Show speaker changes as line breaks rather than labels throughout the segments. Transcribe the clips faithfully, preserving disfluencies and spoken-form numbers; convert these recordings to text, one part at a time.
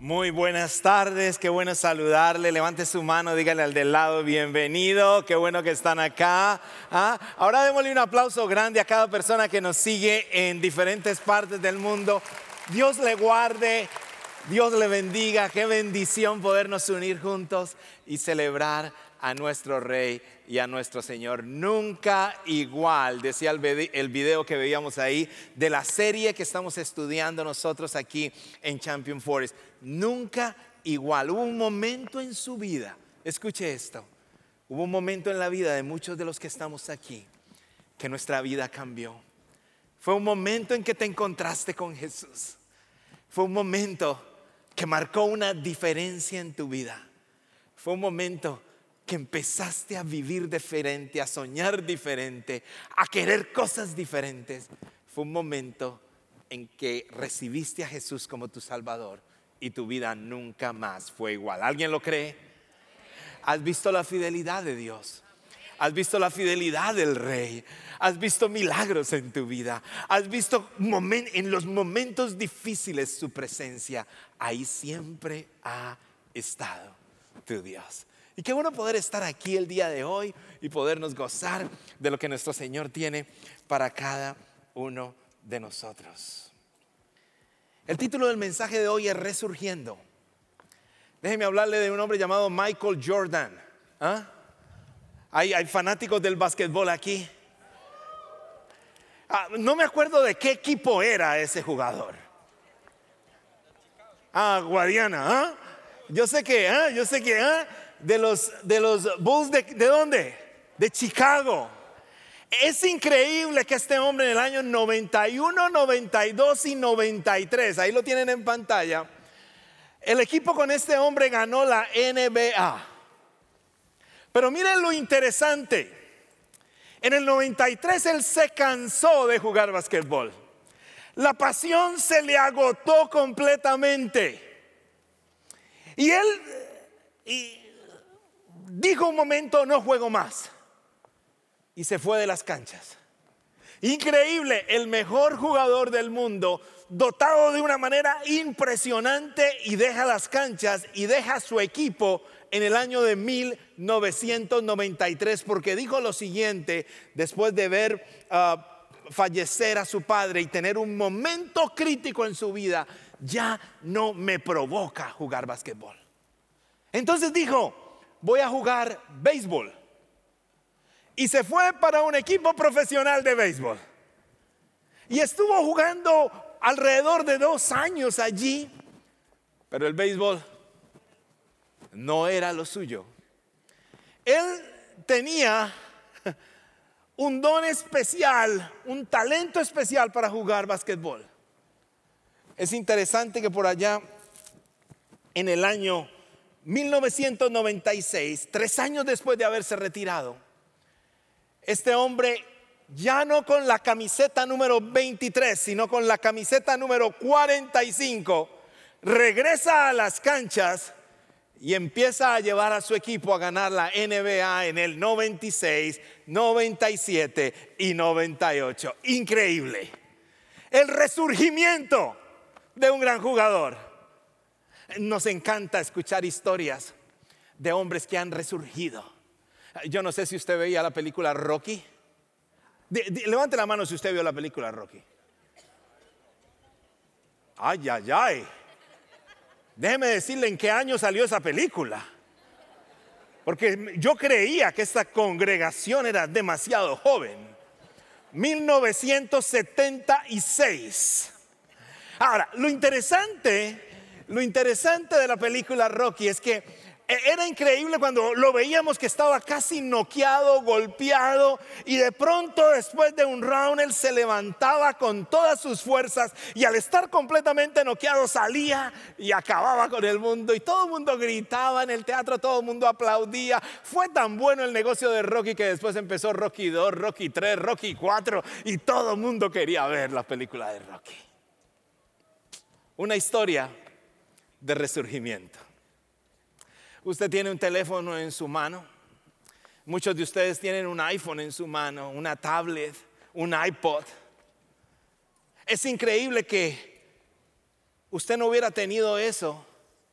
Muy buenas tardes, qué bueno saludarle. Levante su mano, dígale al del lado bienvenido, qué bueno que están acá. ¿Ah? Ahora démosle un aplauso grande a cada persona que nos sigue en diferentes partes del mundo. Dios le guarde, Dios le bendiga, qué bendición podernos unir juntos y celebrar a nuestro Rey y a nuestro Señor. Nunca igual, decía el video que veíamos ahí de la serie que estamos estudiando nosotros aquí en Champion Forest. Nunca igual. Hubo un momento en su vida, escuche esto, hubo un momento en la vida de muchos de los que estamos aquí que nuestra vida cambió. Fue un momento en que te encontraste con Jesús. Fue un momento que marcó una diferencia en tu vida. Fue un momento que empezaste a vivir diferente, a soñar diferente, a querer cosas diferentes. Fue un momento en que recibiste a Jesús como tu Salvador y tu vida nunca más fue igual. ¿Alguien lo cree? ¿Has visto la fidelidad de Dios? ¿Has visto la fidelidad del Rey? ¿Has visto milagros en tu vida? ¿Has visto en los momentos difíciles su presencia? Ahí siempre ha estado tu Dios. Y qué bueno poder estar aquí el día de hoy y podernos gozar de lo que nuestro Señor tiene para cada uno de nosotros. El título del mensaje de hoy es Resurgiendo. Déjeme hablarle de un hombre llamado Michael Jordan. ¿Ah? ¿Hay, hay fanáticos del básquetbol aquí? Ah, no me acuerdo de qué equipo era ese jugador. Ah, Guadiana. ¿Ah? Yo sé que, ¿ah? yo sé que, ¿ah? de los de los Bulls de, ¿de dónde? De Chicago. Es increíble que este hombre en el año noventa y uno, noventa y dos y noventa y tres, ahí lo tienen en pantalla, el equipo con este hombre ganó la N B A. Pero miren lo interesante, en el noventa y tres él se cansó de jugar basquetbol. La pasión se le agotó completamente. Y él y dijo un momento, no juego más. Y se fue de las canchas. Increíble, el mejor jugador del mundo, dotado de una manera impresionante, y deja las canchas y deja su equipo en el año de mil novecientos noventa y tres, porque dijo lo siguiente, después de ver uh, fallecer a su padre y tener un momento crítico en su vida: ya no me provoca jugar basquetbol. Entonces dijo, voy a jugar béisbol. Y se fue para un equipo profesional de béisbol. Y estuvo jugando alrededor de dos años allí. Pero el béisbol no era lo suyo. Él tenía un don especial, un talento especial para jugar basquetbol. Es interesante que por allá, en el año mil novecientos noventa y seis, tres años después de haberse retirado, este hombre, ya no con la camiseta número veintitrés, sino con la camiseta número cuarenta y cinco, regresa a las canchas y empieza a llevar a su equipo a ganar la N B A en el noventa y seis, noventa y siete y noventa y ocho. Increíble. El resurgimiento de un gran jugador. Nos encanta escuchar historias de hombres que han resurgido. Yo no sé si usted veía la película Rocky. De, de, levante la mano si usted vio la película Rocky. Ay, ay, ay. Déjeme decirle en qué año salió esa película. Porque yo creía que esta congregación era demasiado joven. mil novecientos setenta y seis. Ahora, lo interesante, lo interesante de la película Rocky es que era increíble cuando lo veíamos que estaba casi noqueado, golpeado, y de pronto después de un round él se levantaba con todas sus fuerzas y al estar completamente noqueado salía y acababa con el mundo, y todo el mundo gritaba en el teatro, todo el mundo aplaudía. Fue tan bueno el negocio de Rocky que después empezó Rocky dos, Rocky tres, Rocky cuatro, y todo el mundo quería ver la película de Rocky. Una historia de resurgimiento. Usted tiene un teléfono en su mano. Muchos de ustedes tienen un iPhone en su mano, una tablet, un iPod. Es increíble que usted no hubiera tenido eso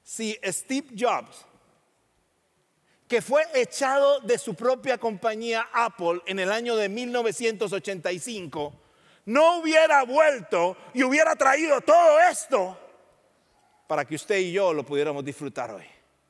si Steve Jobs, que fue echado de su propia compañía Apple en el año de mil novecientos ochenta y cinco, no hubiera vuelto y hubiera traído todo esto para que usted y yo lo pudiéramos disfrutar hoy?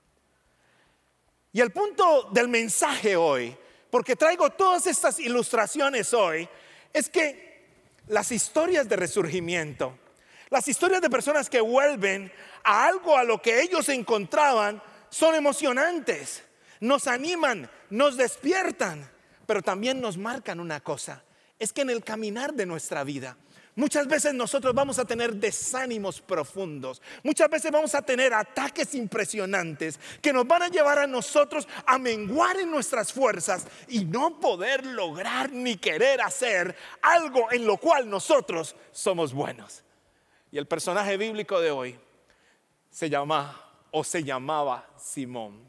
Y el punto del mensaje hoy, porque traigo todas estas ilustraciones hoy, es que las historias de resurgimiento, las historias de personas que vuelven a algo a lo que ellos encontraban, son emocionantes, nos animan, nos despiertan, pero también nos marcan una cosa: es que en el caminar de nuestra vida, muchas veces nosotros vamos a tener desánimos profundos, muchas veces vamos a tener ataques impresionantes que nos van a llevar a nosotros a menguar en nuestras fuerzas y no poder lograr ni querer hacer algo en lo cual nosotros somos buenos. Y el personaje bíblico de hoy se llama o se llamaba Simón.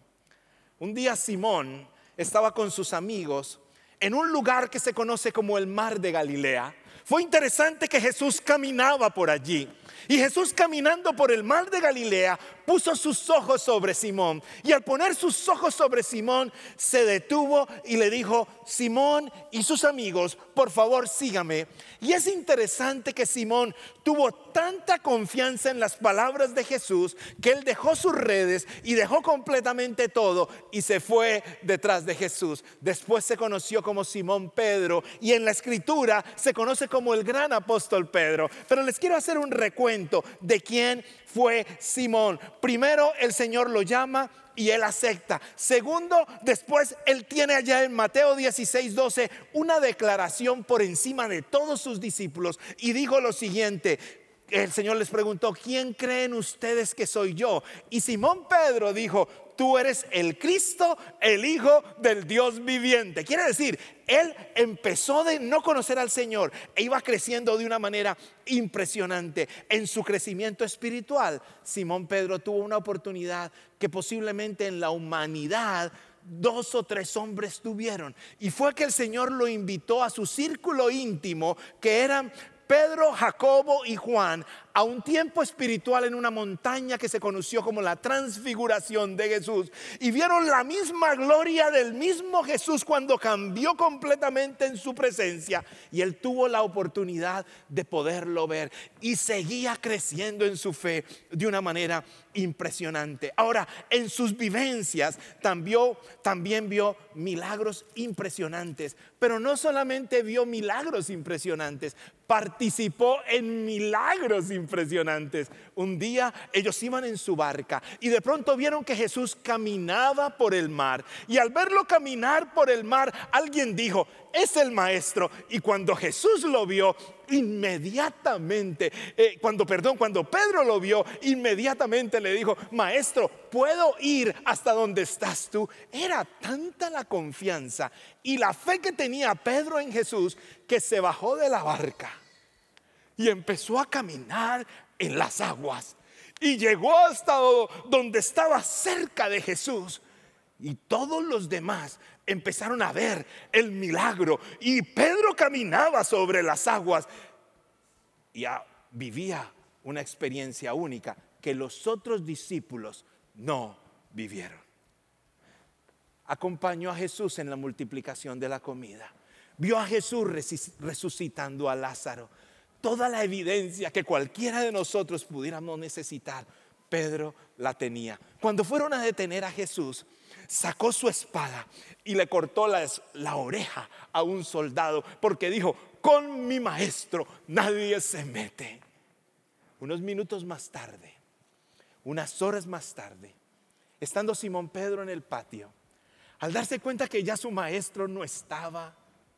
Un día Simón estaba con sus amigos en un lugar que se conoce como el Mar de Galilea. Fue interesante que Jesús caminaba por allí. Y Jesús, caminando por el Mar de Galilea, puso sus ojos sobre Simón. Y al poner sus ojos sobre Simón, se detuvo y le dijo: Simón y sus amigos, por favor sígame. Y es interesante que Simón tuvo tanta confianza en las palabras de Jesús que él dejó sus redes y dejó completamente todo y se fue detrás de Jesús. Después se conoció como Simón Pedro y en la escritura se conoce como el gran apóstol Pedro. Pero les quiero hacer un recuento de quién fue Simón. Primero, el Señor lo llama y él acepta. Segundo, después él tiene allá en Mateo dieciséis doce una declaración por encima de todos sus discípulos y dijo lo siguiente. El Señor les preguntó: ¿quién creen ustedes que soy yo? Y Simón Pedro dijo: tú eres el Cristo, el Hijo del Dios viviente. Quiere decir, él empezó de no conocer al Señor e iba creciendo de una manera impresionante. En su crecimiento espiritual, Simón Pedro tuvo una oportunidad que posiblemente en la humanidad dos o tres hombres tuvieron. Y fue que el Señor lo invitó a su círculo íntimo, que eran Pedro, Jacobo y Juan, a un tiempo espiritual en una montaña que se conoció como la transfiguración de Jesús. Y vieron la misma gloria del mismo Jesús cuando cambió completamente en su presencia. Y él tuvo la oportunidad de poderlo ver y seguía creciendo en su fe de una manera impresionante. Ahora, en sus vivencias también, también vio milagros impresionantes. Pero no solamente vio milagros impresionantes, participó en milagros impresionantes. Un día ellos iban en su barca y de pronto vieron que Jesús caminaba por el mar. Y al verlo caminar por el mar, alguien dijo: es el maestro. Y cuando Jesús lo vio, inmediatamente, eh, cuando, perdón, cuando Pedro lo vio, inmediatamente le dijo: maestro, ¿puedo ir hasta donde estás tú? Era tanta la confianza y la fe que tenía Pedro en Jesús que se bajó de la barca y empezó a caminar en las aguas y llegó hasta donde estaba cerca de Jesús. Y todos los demás empezaron a ver el milagro. Y Pedro caminaba sobre las aguas y vivía una experiencia única que los otros discípulos no vivieron. Acompañó a Jesús en la multiplicación de la comida. Vio a Jesús resucitando a Lázaro. Toda la evidencia que cualquiera de nosotros pudiéramos necesitar, Pedro la tenía. Cuando fueron a detener a Jesús, sacó su espada y le cortó la, la oreja a un soldado, porque dijo: con mi maestro nadie se mete. Unos minutos más tarde, unas horas más tarde, estando Simón Pedro en el patio, al darse cuenta que ya su maestro no estaba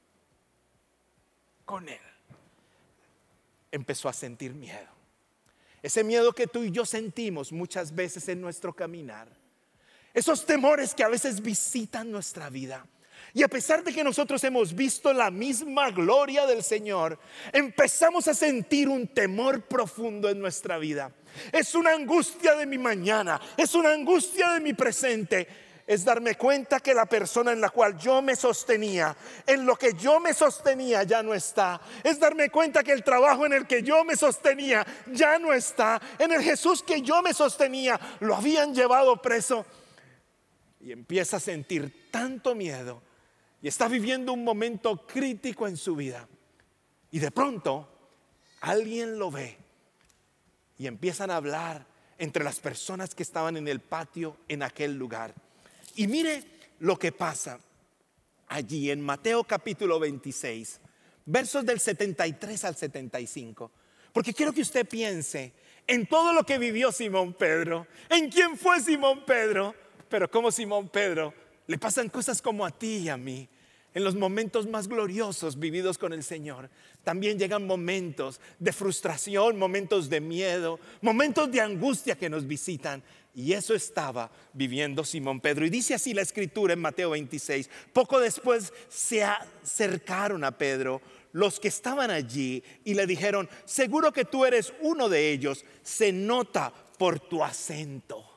con él, empezó a sentir miedo. Ese miedo que tú y yo sentimos muchas veces en nuestro caminar. Esos temores que a veces visitan nuestra vida. Y a pesar de que nosotros hemos visto la misma gloria del Señor, empezamos a sentir un temor profundo en nuestra vida. Es una angustia de mi mañana, es una angustia de mi presente. es darme cuenta que la persona en la cual yo me sostenía, en lo que yo me sostenía, ya no está. Es darme cuenta que el trabajo en el que yo me sostenía ya no está. En el Jesús que yo me sostenía lo habían llevado preso. Y empieza a sentir tanto miedo y está viviendo un momento crítico en su vida. Y de pronto alguien lo ve y empiezan a hablar entre las personas que estaban en el patio en aquel lugar. Y mire lo que pasa allí en Mateo capítulo veintiséis, versos del setenta y tres al setenta y cinco. Porque quiero que usted piense en todo lo que vivió Simón Pedro, en quién fue Simón Pedro, pero como Simón Pedro le pasan cosas como a ti y a mí. En los momentos más gloriosos vividos con el Señor, también llegan momentos de frustración, momentos de miedo, momentos de angustia que nos visitan. Y eso estaba viviendo Simón Pedro. Y dice así la escritura en Mateo veintiséis. Poco después se acercaron a Pedro los que estaban allí y le dijeron: seguro que tú eres uno de ellos, se nota por tu acento.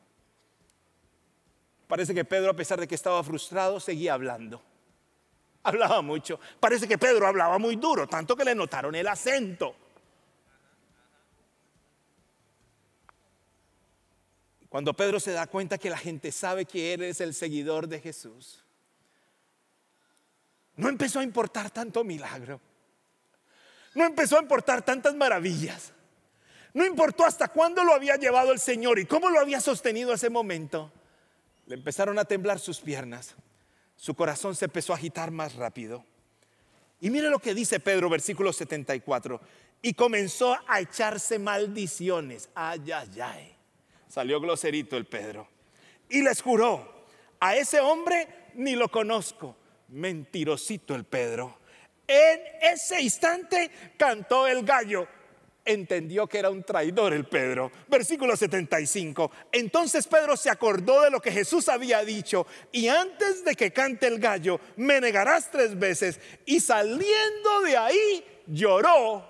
Parece que Pedro, a pesar de que estaba frustrado, seguía hablando. Hablaba mucho. Parece que Pedro hablaba muy duro, tanto que le notaron el acento. Cuando Pedro se da cuenta que la gente sabe que él es el seguidor de Jesús, no empezó a importar tanto milagro. No empezó a importar tantas maravillas. No importó hasta cuándo lo había llevado el Señor y cómo lo había sostenido ese momento. Le empezaron a temblar sus piernas. Su corazón se empezó a agitar más rápido. Y mire lo que dice Pedro, versículo setenta y cuatro. Y comenzó a echarse maldiciones. Ay, ay, ay. Salió groserito el Pedro. Y les juró: a ese hombre ni lo conozco. Mentirosito el Pedro. En ese instante cantó el gallo. Entendió que era un traidor el Pedro. Versículo setenta y cinco. Entonces Pedro se acordó de lo que Jesús había dicho: y antes de que cante el gallo, me negarás tres veces. Y saliendo de ahí, lloró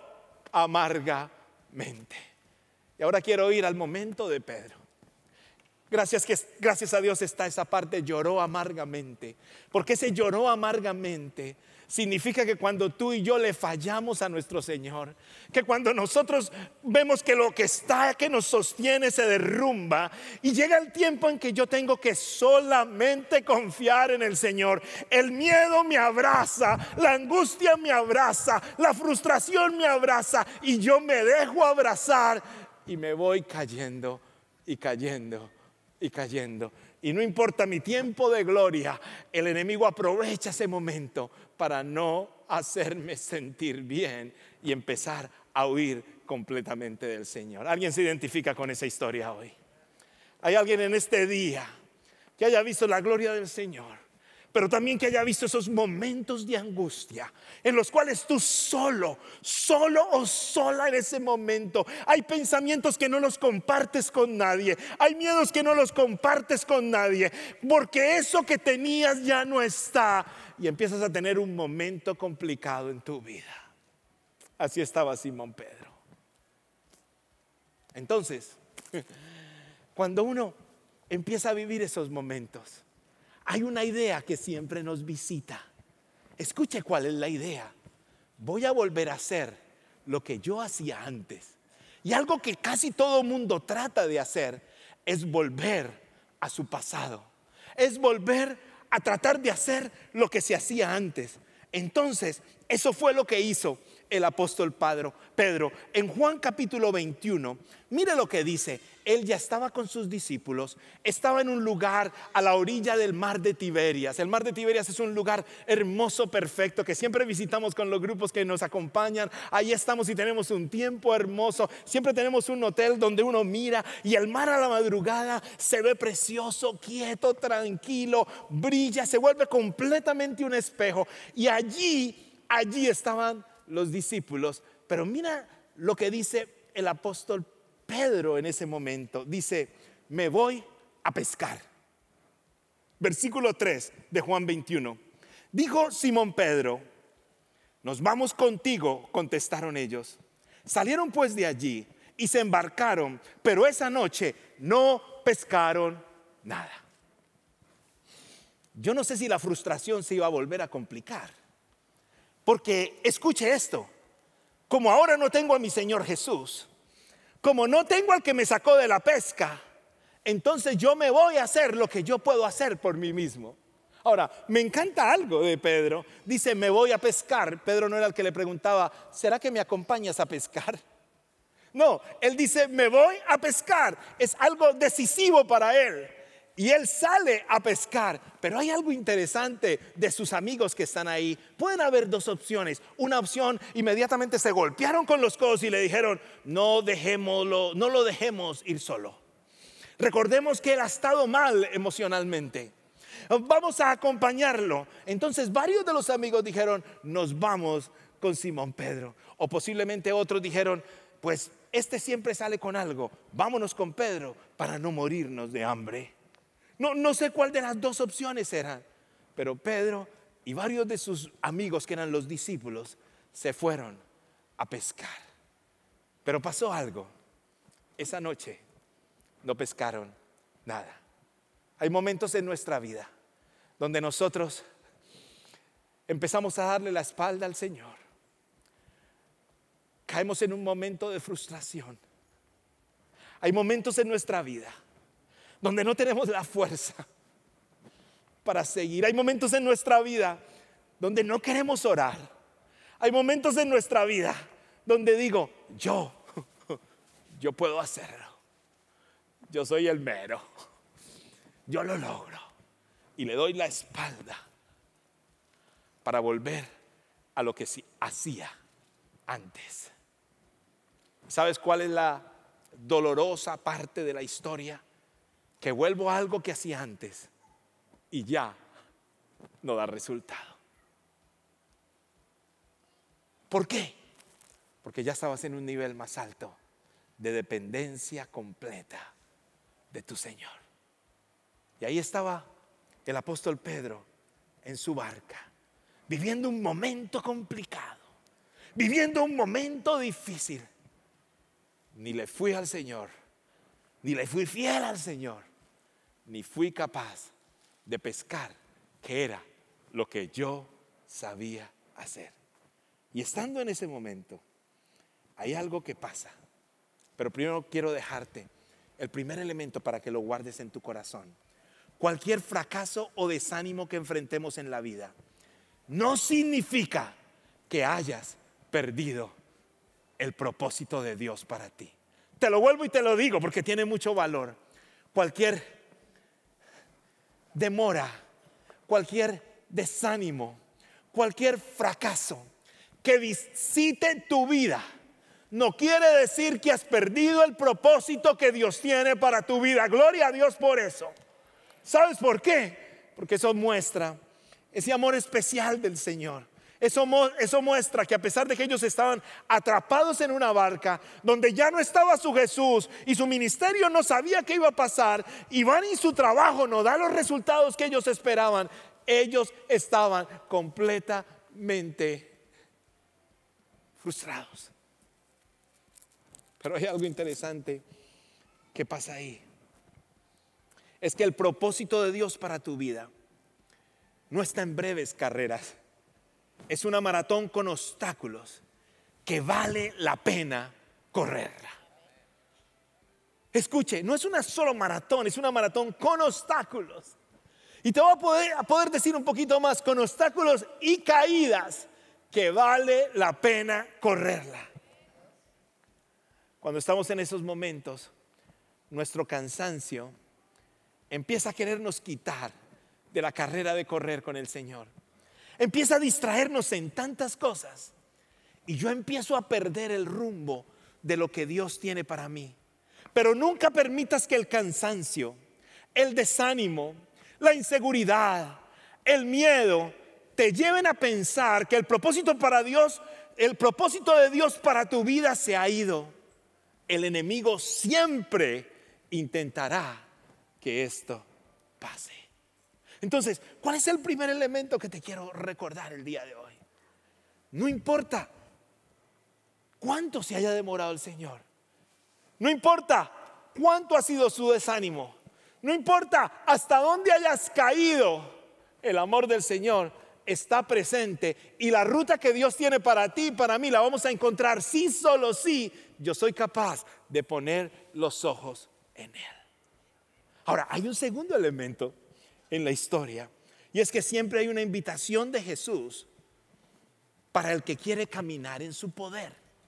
amargamente. Y ahora quiero ir al momento de Pedro. Gracias, que, gracias a Dios está esa parte, lloró amargamente. Porque ese lloró amargamente significa que cuando tú y yo le fallamos a nuestro Señor, que cuando nosotros vemos que lo que está, que nos sostiene, se derrumba, y llega el tiempo en que yo tengo que solamente confiar en el Señor. El miedo me abraza, la angustia me abraza, la frustración me abraza, y yo me dejo abrazar y me voy cayendo y cayendo y cayendo. Y no importa mi tiempo de gloria, el enemigo aprovecha ese momento para no hacerme sentir bien y empezar a huir completamente del Señor. ¿Alguien se identifica con esa historia hoy? ¿Hay alguien en este día que haya visto la gloria del Señor, pero también que haya visto esos momentos de angustia en los cuales tú solo, solo o sola en ese momento, hay pensamientos que no los compartes con nadie, hay miedos que no los compartes con nadie, porque eso que tenías ya no está, y empiezas a tener un momento complicado en tu vida? Así estaba Simón Pedro. Entonces, cuando uno empieza a vivir esos momentos, hay una idea que siempre nos visita. Escuche cuál es la idea. Voy a volver a hacer lo que yo hacía antes. Y algo que casi todo mundo trata de hacer es volver a su pasado. Es volver a tratar de hacer lo que se hacía antes. Entonces, eso fue lo que hizo el apóstol Pedro. Pedro, en Juan capítulo veintiuno, mire lo que dice. Él ya estaba con sus discípulos, estaba en un lugar a la orilla del mar de Tiberias. El mar de Tiberias es un lugar hermoso, perfecto, que siempre visitamos con los grupos que nos acompañan. Ahí estamos y tenemos un tiempo hermoso. Siempre tenemos un hotel donde uno mira y el mar a la madrugada se ve precioso, quieto, tranquilo, brilla, se vuelve completamente un espejo. Y allí, allí estaban los discípulos. Pero mira lo que dice el apóstol Pedro en ese momento. Dice: me voy a pescar. Versículo tres de Juan veintiuno. Dijo Simón Pedro: nos vamos contigo, contestaron ellos. Salieron pues de allí y se embarcaron, pero esa noche no pescaron nada. yo no sé si la frustración se iba a volver a complicar. Porque escuche esto, como ahora no tengo a mi Señor Jesús, como no tengo al que me sacó de la pesca, entonces yo me voy a hacer lo que yo puedo hacer por mí mismo. Ahora, me encanta algo de Pedro. Dice, me voy a pescar. Pedro no era el que le preguntaba, ¿será que me acompañas a pescar? No, él dice, me voy a pescar. Es algo decisivo para él. Y él sale a pescar. Pero hay algo interesante de sus amigos que están ahí. Pueden haber dos opciones. Una opción, inmediatamente se golpearon con los codos y le dijeron, no dejémoslo, no lo dejemos ir solo. Recordemos que él ha estado mal emocionalmente. Vamos a acompañarlo. Entonces varios de los amigos dijeron, nos vamos con Simón Pedro. O posiblemente otros dijeron, pues este siempre sale con algo, vámonos con Pedro para no morirnos de hambre. No, no sé cuál de las dos opciones eran, pero Pedro y varios de sus amigos que eran los discípulos se fueron a pescar. Pero pasó algo. Esa noche no pescaron nada. Hay momentos en nuestra vida donde nosotros empezamos a darle la espalda al Señor. Caemos en un momento de frustración. Hay momentos en nuestra vida donde no tenemos la fuerza para seguir. Hay momentos en nuestra vida donde no queremos orar. Hay momentos en nuestra vida donde digo, yo, yo puedo hacerlo. Yo soy el mero. Yo lo logro. Y le doy la espalda para volver a lo que sí hacía antes. ¿Sabes cuál es la dolorosa parte de la historia? Que vuelvo a algo que hacía antes y ya no da resultado. ¿Por qué? Porque ya estabas en un nivel más alto de dependencia completa de tu Señor. Y ahí estaba el apóstol Pedro en su barca, viviendo un momento complicado, viviendo un momento difícil. Ni le fui al Señor, ni le fui fiel al Señor, ni fui capaz de pescar, que era lo que yo sabía hacer. Y estando en ese momento, hay algo que pasa. Pero primero quiero dejarte el primer elemento para que lo guardes en tu corazón. Cualquier fracaso o desánimo que enfrentemos en la vida no significa que hayas perdido el propósito de Dios para ti. Te lo vuelvo y te lo digo porque tiene mucho valor. Cualquier demora, cualquier desánimo, cualquier fracaso que visite tu vida no quiere decir que has perdido el propósito que Dios tiene para tu vida. Gloria a Dios por eso. ¿Sabes por qué? Porque eso muestra ese amor especial del Señor. Eso, eso muestra que a pesar de que ellos estaban atrapados en una barca donde ya no estaba su Jesús y su ministerio no sabía qué iba a pasar, y van y su trabajo no da los resultados que ellos esperaban, ellos estaban completamente frustrados. Pero hay algo interesante que pasa ahí. Es que el propósito de Dios para tu vida no está en breves carreras. Es una maratón con obstáculos que vale la pena correrla. Escuche, no es una solo maratón, es una maratón con obstáculos. Y te voy a poder, a poder decir un poquito más, con obstáculos y caídas, que vale la pena correrla. Cuando estamos en esos momentos, nuestro cansancio empieza a querernos quitar de la carrera de correr con el Señor. Empieza a distraernos en tantas cosas y yo empiezo a perder el rumbo de lo que Dios tiene para mí. Pero nunca permitas que el cansancio, el desánimo, la inseguridad, el miedo te lleven a pensar que el propósito para Dios, el propósito de Dios para tu vida se ha ido. El enemigo siempre intentará que esto pase. Entonces, ¿cuál es el primer elemento que te quiero recordar el día de hoy? No importa cuánto se haya demorado el Señor, no importa cuánto ha sido su desánimo, no importa hasta dónde hayas caído, el amor del Señor está presente y la ruta que Dios tiene para ti y para mí la vamos a encontrar si solo si yo soy capaz de poner los ojos en Él. Ahora, hay un segundo elemento en la historia y es que siempre hay una invitación de Jesús para el que quiere caminar en su poder.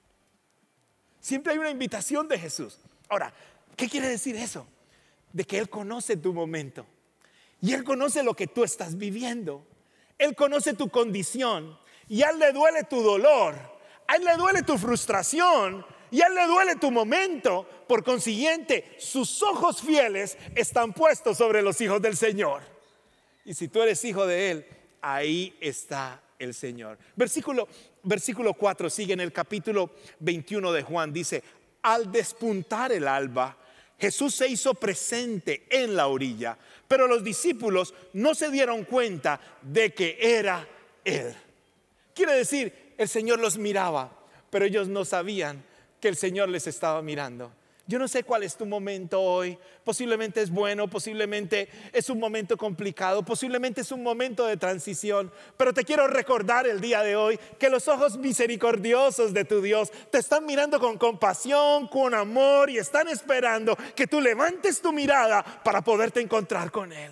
Siempre hay una invitación de Jesús. Ahora, ¿qué quiere decir eso? De que Él conoce tu momento y Él conoce lo que tú estás viviendo. Él conoce tu condición y a Él le duele tu dolor, a Él le duele tu frustración y a Él le duele tu momento. Por consiguiente, sus ojos fieles están puestos sobre los hijos del Señor. Y si tú eres hijo de Él, ahí está el Señor. Versículo, versículo cuatro sigue en el capítulo veintiuno de Juan. Dice: al despuntar el alba, Jesús se hizo presente en la orilla, pero los discípulos no se dieron cuenta de que era Él. Quiere decir, el Señor los miraba, pero ellos no sabían que el Señor les estaba mirando. Yo no sé cuál es tu momento hoy. Posiblemente es bueno, posiblemente es un momento complicado, posiblemente es un momento de transición. Pero te quiero recordar el día de hoy que los ojos misericordiosos de tu Dios te están mirando con compasión, con amor, y están esperando que tú levantes tu mirada para poderte encontrar con Él.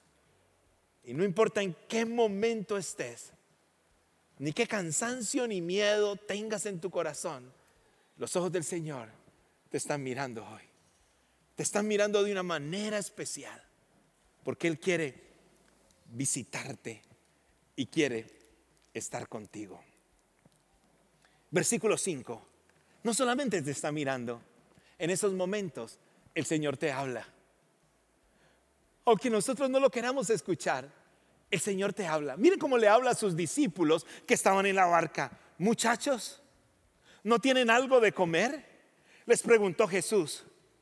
Y no importa en qué momento estés, ni qué cansancio ni miedo tengas en tu corazón, los ojos del Señor te están mirando hoy. Te están mirando de una manera especial, porque Él quiere visitarte y quiere estar contigo. Versículo cinco. No solamente te está mirando, en esos momentos el Señor te habla. Aunque nosotros no lo queramos escuchar, el Señor te habla. Miren cómo le habla a sus discípulos que estaban en la barca. Muchachos, ¿no tienen algo de comer?, les preguntó Jesús.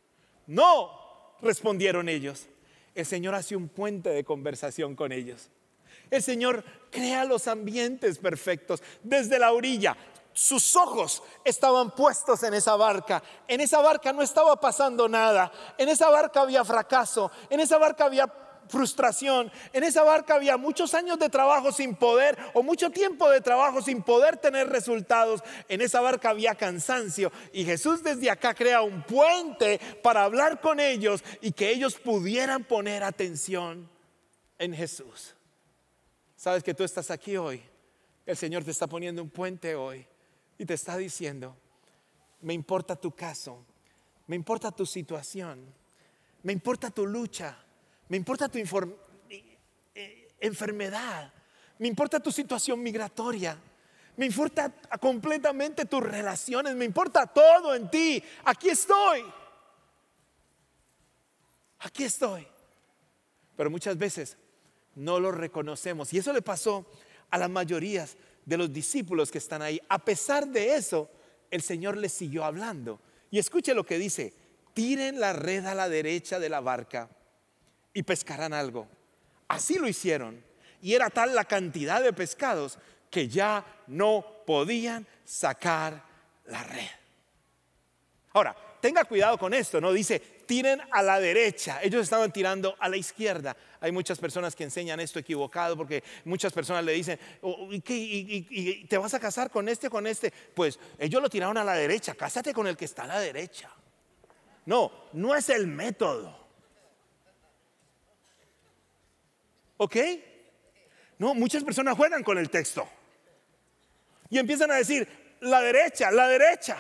No, respondieron ellos. El Señor hace un puente de conversación con ellos. El Señor crea los ambientes perfectos. Desde la orilla, sus ojos estaban puestos en esa barca. En esa barca no estaba pasando nada. En esa barca había fracaso. En esa barca había frustración. En esa barca había muchos años de trabajo sin poder, o mucho tiempo de trabajo sin poder tener resultados. En esa barca había cansancio, y Jesús desde acá crea un puente para hablar con ellos y que ellos pudieran poner atención en Jesús. Sabes que tú estás aquí hoy. El Señor te está poniendo un puente hoy y te está diciendo: me importa tu caso, me importa tu situación, me importa tu lucha, me importa tu inform- enfermedad, me importa tu situación migratoria, me importa completamente tus relaciones, me importa todo en ti. Aquí estoy, aquí estoy. Pero muchas veces no lo reconocemos, y eso le pasó a la mayoría de los discípulos que están ahí. A pesar de eso, el Señor les siguió hablando. Y escuche lo que dice: tiren la red a la derecha de la barca y pescarán algo. Así lo hicieron, y era tal la cantidad de pescados que ya no podían sacar la red. Ahora, tenga cuidado con esto, no dice tiren a la derecha. Ellos estaban tirando a la izquierda. Hay muchas personas que enseñan esto equivocado, porque muchas personas le dicen: oh, ¿y, qué, y, y, y te vas a casar con este o con este? Pues ellos lo tiraron a la derecha. Cásate con el que está a la derecha. No, no es el método. ¿Ok? No, muchas personas juegan con el texto y empiezan a decir la derecha, la derecha.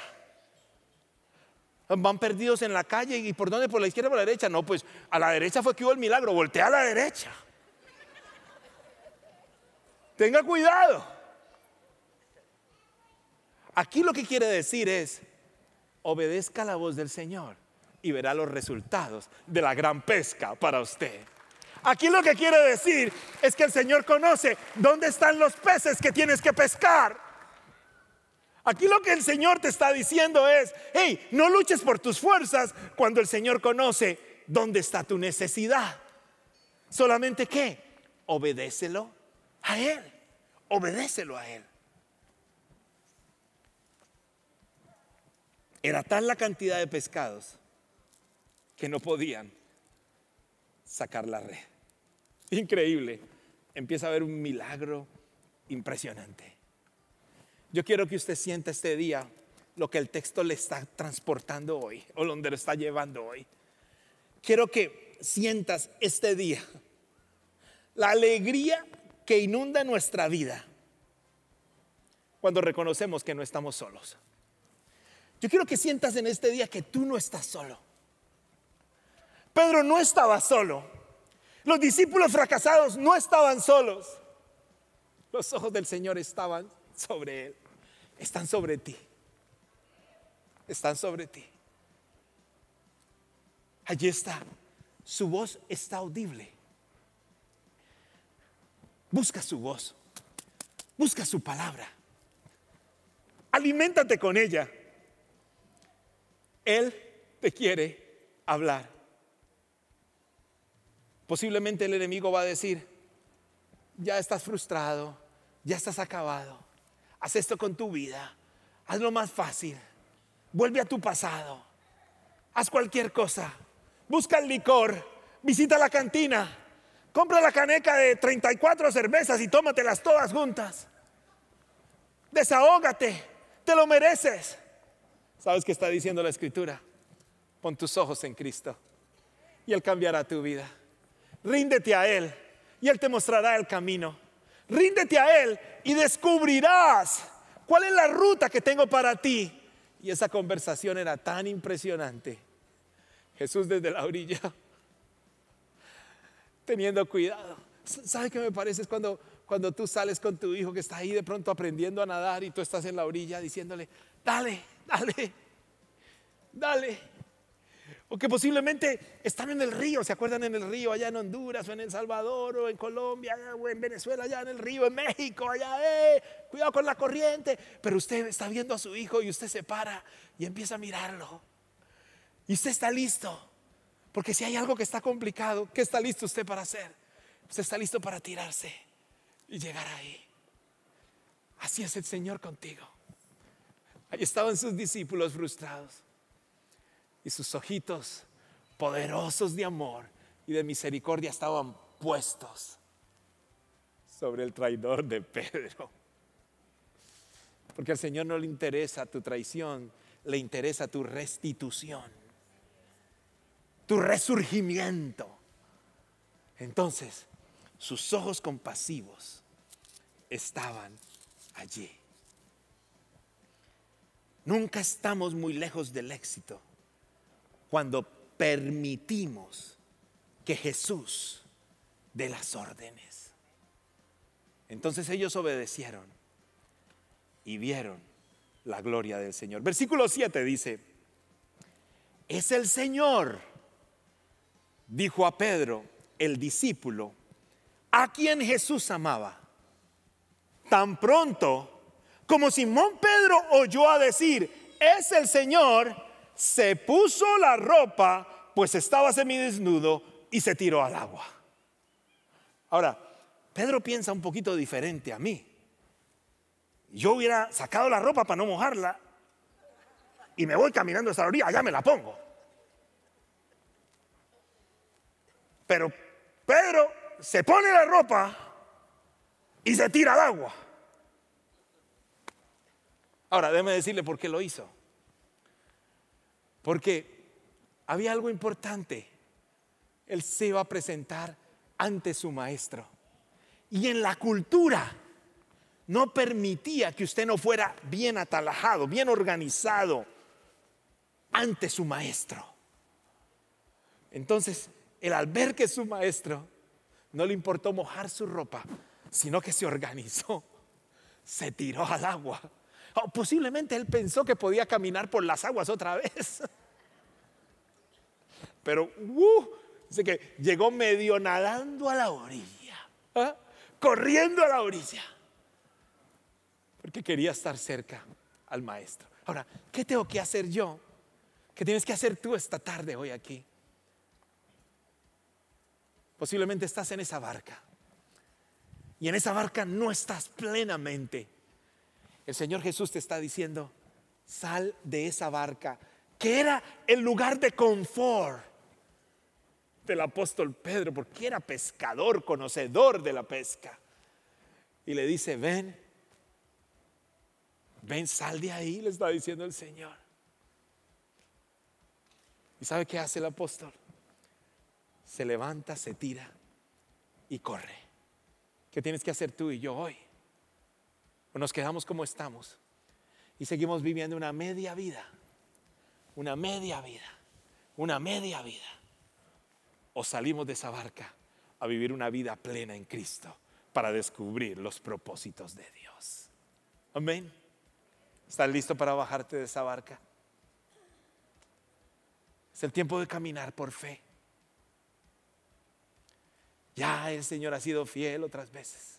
Van perdidos en la calle. ¿Y por dónde? ¿Por la izquierda o por la derecha? No, pues a la derecha fue que hubo el milagro. Voltea a la derecha. Tenga cuidado. Aquí lo que quiere decir es: obedezca la voz del Señor y verá los resultados de la gran pesca para usted. Aquí lo que quiere decir es que el Señor conoce dónde están los peces que tienes que pescar. Aquí lo que el Señor te está diciendo es: hey, no luches por tus fuerzas cuando el Señor conoce dónde está tu necesidad. Solamente que obedécelo a Él. Obedécelo a Él. Era tal la cantidad de pescados que no podían sacar la red. Increíble. empieza a haber un milagro impresionante. Yo quiero que usted sienta este día lo que el texto le está transportando hoy, o donde lo está llevando hoy. Quiero que sientas este día la alegría que inunda nuestra vida cuando reconocemos que no estamos solos. Yo quiero que sientas en este día que tú no estás solo. Pedro no estaba solo. Los discípulos fracasados no estaban solos. Los ojos del Señor estaban sobre él. Están sobre ti. Están sobre ti. Allí está. Su voz está audible. Busca su voz. Busca su palabra. Aliméntate con ella. Él te quiere hablar. Posiblemente el enemigo va a decir: ya estás frustrado, ya estás acabado. Haz esto con tu vida. Hazlo más fácil. Vuelve a tu pasado. Haz cualquier cosa. Busca el licor. Visita la cantina. Compra la caneca de treinta y cuatro cervezas y tómatelas todas juntas. Desahógate. Te lo mereces. ¿Sabes qué está diciendo la Escritura? Pon tus ojos en Cristo y Él cambiará tu vida. Ríndete a Él y Él te mostrará el camino. Ríndete a Él y descubrirás cuál es la ruta que tengo para ti. Y esa conversación era tan impresionante. Jesús desde la orilla, teniendo cuidado. ¿Sabe qué me parece? Es cuando, cuando tú sales con tu hijo que está ahí de pronto aprendiendo a nadar y tú estás en la orilla diciéndole: dale, dale, dale. O que posiblemente están en el río, ¿se acuerdan? En el río allá en Honduras o en El Salvador o en Colombia o en Venezuela, allá en el río, en México, allá, eh, cuidado con la corriente. Pero usted está viendo a su hijo y usted se para y empieza a mirarlo. Y usted está listo, porque si hay algo que está complicado, ¿qué está listo usted para hacer? Usted está listo para tirarse y llegar ahí. Así es el Señor contigo. Ahí estaban sus discípulos frustrados y sus ojitos poderosos de amor y de misericordia estaban puestos sobre el traidor de Pedro. Porque al Señor no le interesa tu traición, le interesa tu restitución, tu resurgimiento. Entonces, sus ojos compasivos estaban allí. Nunca estamos muy lejos del éxito cuando permitimos que Jesús dé las órdenes. Entonces ellos obedecieron y vieron la gloria del Señor. Versículo siete dice: es el Señor, dijo a Pedro, el discípulo, a quien Jesús amaba. Tan pronto como Simón Pedro oyó a decir: es el Señor, se puso la ropa, pues estaba semidesnudo, y se tiró al agua. Ahora, Pedro piensa un poquito diferente a mí. Yo hubiera sacado la ropa para no mojarla y me voy caminando hasta la orilla, allá me la pongo. Pero Pedro se pone la ropa y se tira al agua. Ahora, déjeme decirle por qué lo hizo. Porque había algo importante. Él se iba a presentar ante su maestro. Y en la cultura no permitía que usted no fuera bien atalajado, bien organizado ante su maestro. Entonces, él, al ver que su maestro no le importó mojar su ropa, sino que se organizó, se tiró al agua. O posiblemente él pensó que podía caminar por las aguas otra vez. Pero uh, dice que llegó medio nadando a la orilla, ¿eh? corriendo a la orilla, porque quería estar cerca al maestro. Ahora, ¿qué tengo que hacer yo? ¿Qué tienes que hacer tú esta tarde hoy aquí? Posiblemente estás en esa barca y en esa barca no estás plenamente. El Señor Jesús te está diciendo: sal de esa barca, que era el lugar de confort del apóstol Pedro, porque era pescador, conocedor de la pesca. Y le dice, ven, ven, sal de ahí, le está diciendo el Señor. ¿Y sabe qué hace el apóstol? Se levanta, se tira y corre. ¿Qué tienes que hacer tú y yo hoy? ¿O nos quedamos como estamos y seguimos viviendo una media vida? Una media vida, una media vida. O salimos de esa barca a vivir una vida plena en Cristo para descubrir los propósitos de Dios. Amén. ¿Estás listo para bajarte de esa barca? Es el tiempo de caminar por fe. Ya el Señor ha sido fiel otras veces.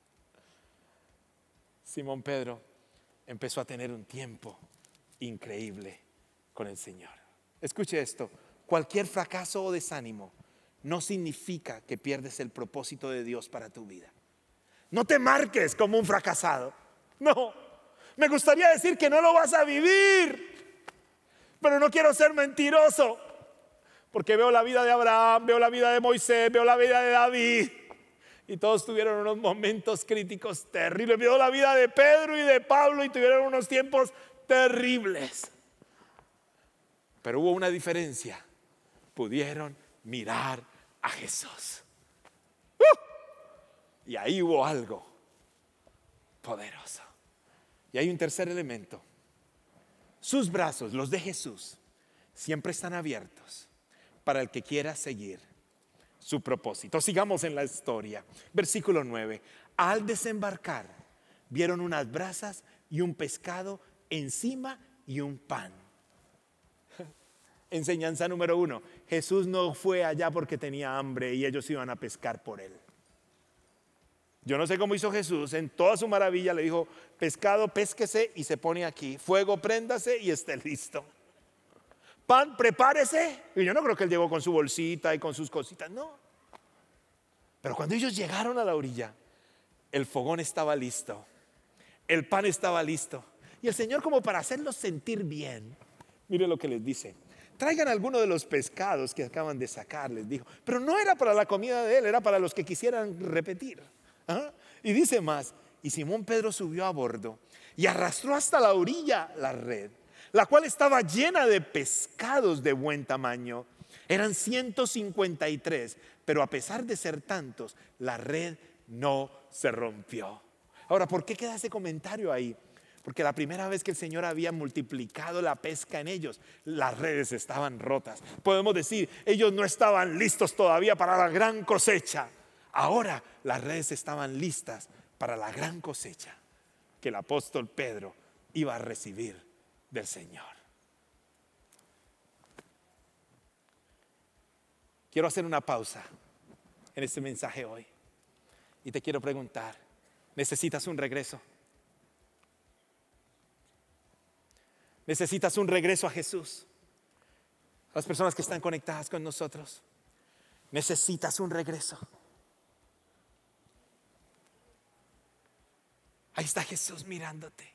Simón Pedro empezó a tener un tiempo increíble con el Señor. Escuche esto, cualquier fracaso o desánimo no significa que pierdes el propósito de Dios para tu vida. No te marques como un fracasado. No, me gustaría decir que no lo vas a vivir, pero no quiero ser mentiroso, porque veo la vida de Abraham, veo la vida de Moisés, veo la vida de David, y todos tuvieron unos momentos críticos terribles. Veo la vida de Pedro y de Pablo y tuvieron unos tiempos terribles. Pero hubo una diferencia. Pudieron mirar a Jesús. ¡Uh! Y ahí hubo algo poderoso. Y hay un tercer elemento. Sus brazos, los de Jesús, siempre están abiertos para el que quiera seguir su propósito. Sigamos en la historia. Versículo nueve. Al desembarcar, vieron unas brasas y un pescado encima y un pan. Enseñanza número uno. Jesús no fue allá porque tenía hambre y ellos iban a pescar por él. Yo no sé cómo hizo Jesús. En toda su maravilla le dijo, pescado, pésquese y se pone aquí. Fuego, préndase y esté listo. Pan, prepárese. Y yo no creo que él llegó con su bolsita y con sus cositas, no. Pero cuando ellos llegaron a la orilla, el fogón estaba listo, el pan estaba listo. Y el Señor, como para hacerlos sentir bien, mire lo que les dice. Traigan alguno de los pescados que acaban de sacar, les dijo. Pero no era para la comida de él, era para los que quisieran repetir. ¿Ah? Y dice más, y Simón Pedro subió a bordo y arrastró hasta la orilla la red, la cual estaba llena de pescados de buen tamaño. Eran ciento cincuenta y tres, pero a pesar de ser tantos, la red no se rompió. Ahora, ¿por qué queda ese comentario ahí? Porque la primera vez que el Señor había multiplicado la pesca en ellos, las redes estaban rotas. Podemos decir, ellos no estaban listos todavía para la gran cosecha. Ahora las redes estaban listas para la gran cosecha que el apóstol Pedro iba a recibir del Señor. Quiero hacer una pausa en este mensaje hoy y te quiero preguntar, ¿necesitas un regreso? ¿Necesitas un regreso a Jesús? A las personas que están conectadas con nosotros, ¿necesitas un regreso? Ahí está Jesús mirándote.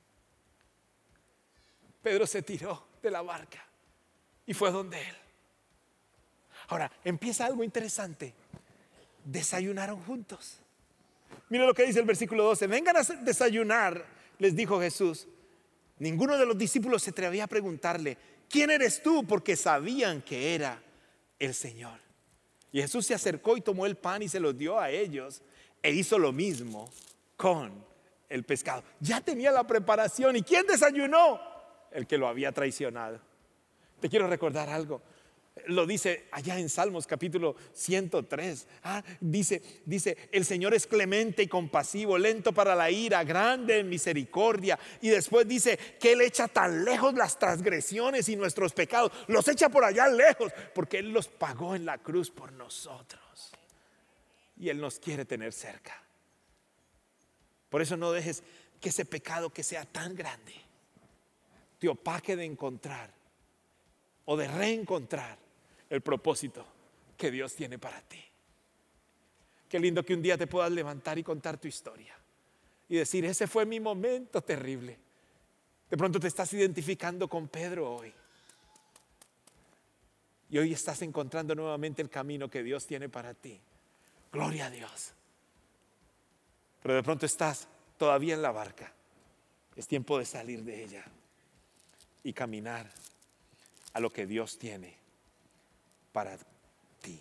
Pedro se tiró de la barca y fue donde él. Ahora, empieza algo interesante. Desayunaron juntos. Mira lo que dice el versículo doce. Vengan a desayunar, les dijo Jesús. Ninguno de los discípulos se atrevía a preguntarle, ¿quién eres tú? Porque sabían que era el Señor. Y Jesús se acercó y tomó el pan y se lo dio a ellos e hizo lo mismo con el pescado. Ya tenía la preparación. ¿Y quién desayunó? El que lo había traicionado. Te quiero recordar algo. Lo dice allá en Salmos capítulo ciento tres. Ah, dice, dice, el Señor es clemente y compasivo, lento para la ira, grande en misericordia. Y después dice que Él echa tan lejos las transgresiones y nuestros pecados. Los echa por allá lejos porque Él los pagó en la cruz por nosotros. Y Él nos quiere tener cerca. Por eso no dejes que ese pecado que sea tan grande te opaque de encontrar o de reencontrar el propósito que Dios tiene para ti. Qué lindo que un día te puedas levantar y contar tu historia y decir, ese fue mi momento terrible. De pronto te estás identificando con Pedro hoy. Y hoy estás encontrando nuevamente el camino que Dios tiene para ti. Gloria a Dios. Pero de pronto estás todavía en la barca. Es tiempo de salir de ella y caminar a lo que Dios tiene para ti.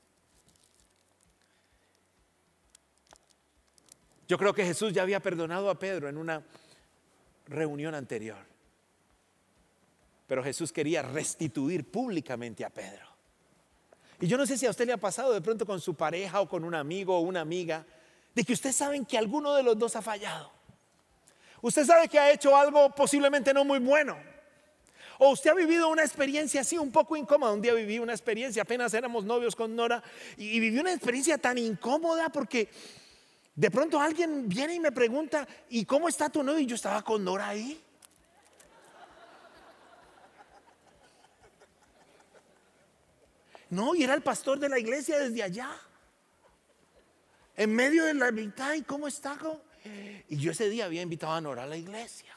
Yo creo que Jesús ya había perdonado a Pedro en una reunión anterior. Pero Jesús quería restituir públicamente a Pedro. Y yo no sé si a usted le ha pasado de pronto con su pareja o con un amigo o una amiga, de que ustedes saben que alguno de los dos ha fallado. Usted sabe que ha hecho algo posiblemente no muy bueno. O usted ha vivido una experiencia así un poco incómoda. Un día viví una experiencia, apenas éramos novios con Nora, y viví una experiencia tan incómoda porque de pronto alguien viene y me pregunta, ¿y cómo está tu novio? Y yo estaba con Nora ahí. No, y era el pastor de la iglesia desde allá, en medio de la mitad. ¿Y cómo está? Y yo ese día había invitado a Nora a la iglesia.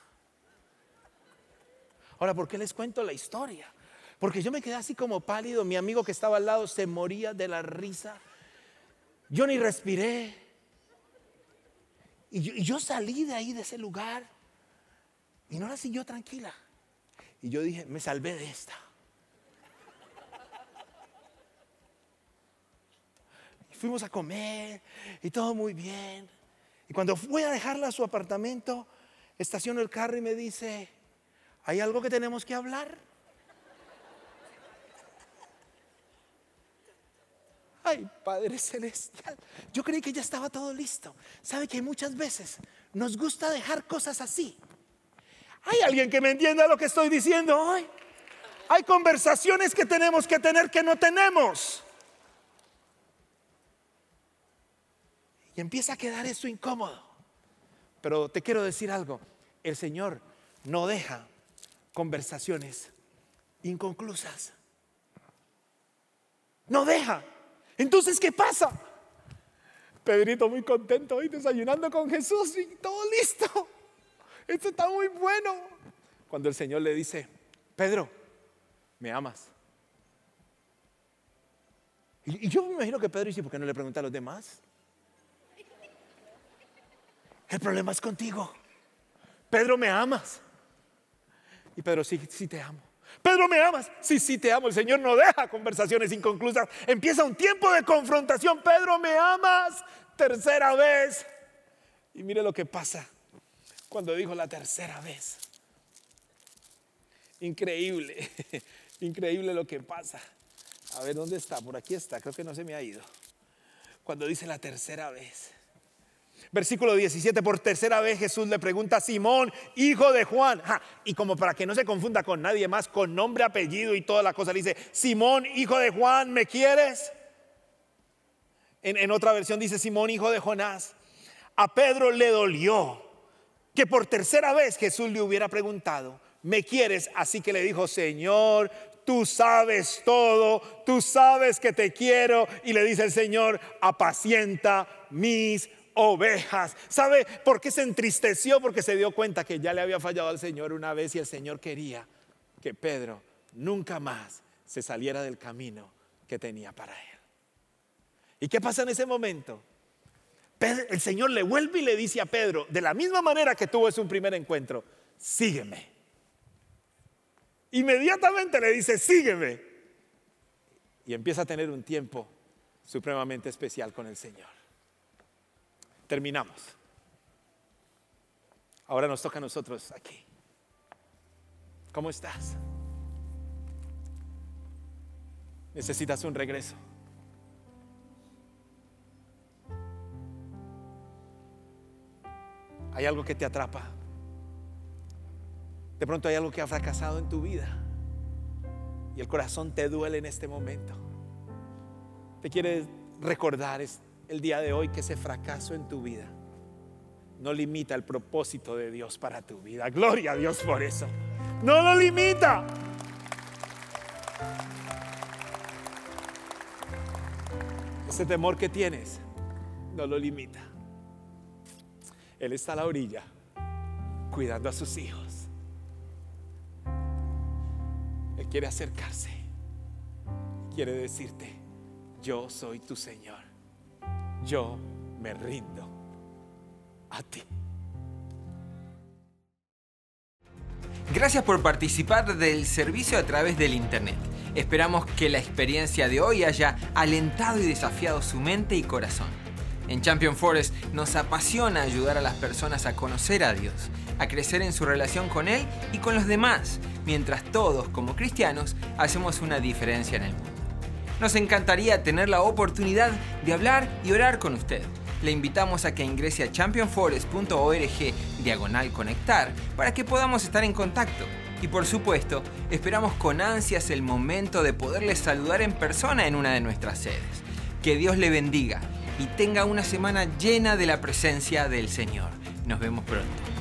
Ahora, ¿por qué les cuento la historia? Porque yo me quedé así como pálido. Mi amigo que estaba al lado se moría de la risa. Yo ni respiré. Y yo, y yo salí de ahí, de ese lugar, y Nora siguió tranquila. Y yo dije, me salvé de esta. Fuimos a comer y todo muy bien. Y cuando fui a dejarla a su apartamento, estaciono el carro y me dice, ¿hay algo que tenemos que hablar? Ay, Padre Celestial, yo creí que ya estaba todo listo. ¿Sabe que muchas veces nos gusta dejar cosas así? ¿Hay alguien que me entienda lo que estoy diciendo hoy? Hay conversaciones que tenemos que tener que no tenemos. Y empieza a quedar eso incómodo. Pero te quiero decir algo. El Señor no deja conversaciones inconclusas. No deja. Entonces, ¿qué pasa? Pedrito muy contento hoy desayunando con Jesús y todo listo. Esto está muy bueno. Cuando el Señor le dice, Pedro, ¿me amas? Y, y yo me imagino que Pedro dice, ¿por qué no le pregunta a los demás? El problema es contigo. Pedro, ¿me amas? Y Pedro, sí, sí te amo. Pedro, ¿me amas? Sí, sí te amo. El Señor no deja conversaciones inconclusas. Empieza un tiempo de confrontación. Pedro, ¿me amas? Tercera vez. Y mire lo que pasa cuando dijo la tercera vez. Increíble. Increíble lo que pasa. A ver, ¿dónde está? Por aquí está. Creo que no se me ha ido. Cuando dice la tercera vez. Versículo diecisiete, por tercera vez Jesús le pregunta a Simón, hijo de Juan, ja, y como para que no se confunda con nadie más, con nombre, apellido y toda la cosa, le dice, Simón, hijo de Juan, ¿me quieres? En, en otra versión dice, Simón, hijo de Jonás. A Pedro le dolió que por tercera vez Jesús le hubiera preguntado, ¿me quieres? Así que le dijo, Señor, tú sabes todo, tú sabes que te quiero. Y le dice el Señor, apacienta mis ovejas. ¿Sabe por qué se entristeció? Porque se dio cuenta que ya le había fallado al Señor una vez y el Señor quería que Pedro nunca más se saliera del camino que tenía para él. ¿Y qué pasa en ese momento? Pedro, el Señor le vuelve y le dice a Pedro, de la misma manera que tuvo ese primer encuentro, sígueme. Inmediatamente le dice, sígueme. Y empieza a tener un tiempo supremamente especial con el Señor. Terminamos. Ahora nos toca a nosotros aquí. ¿Cómo estás? ¿Necesitas un regreso? ¿Hay algo que te atrapa? De pronto hay algo que ha fracasado en tu vida y el corazón te duele en este momento. Te quiere recordar el día de hoy que ese fracaso en tu vida no limita el propósito de Dios para tu vida. Gloria a Dios por eso. No lo limita. Ese temor que tienes no lo limita. Él está a la orilla cuidando a sus hijos. Él quiere acercarse quiere decirte: yo soy tu Señor, yo me rindo a ti.
Gracias por participar del servicio a través del internet. Esperamos que la experiencia de hoy haya alentado y desafiado su mente y corazón. En Champion Forest nos apasiona ayudar a las personas a conocer a Dios, a crecer en su relación con Él y con los demás, mientras todos, como cristianos, hacemos una diferencia en el mundo. Nos encantaría tener la oportunidad de hablar y orar con usted. Le invitamos a que ingrese a champion forest punto org diagonal conectar para que podamos estar en contacto. Y por supuesto, esperamos con ansias el momento de poderle saludar en persona en una de nuestras sedes. Que Dios le bendiga y tenga una semana llena de la presencia del Señor. Nos vemos pronto.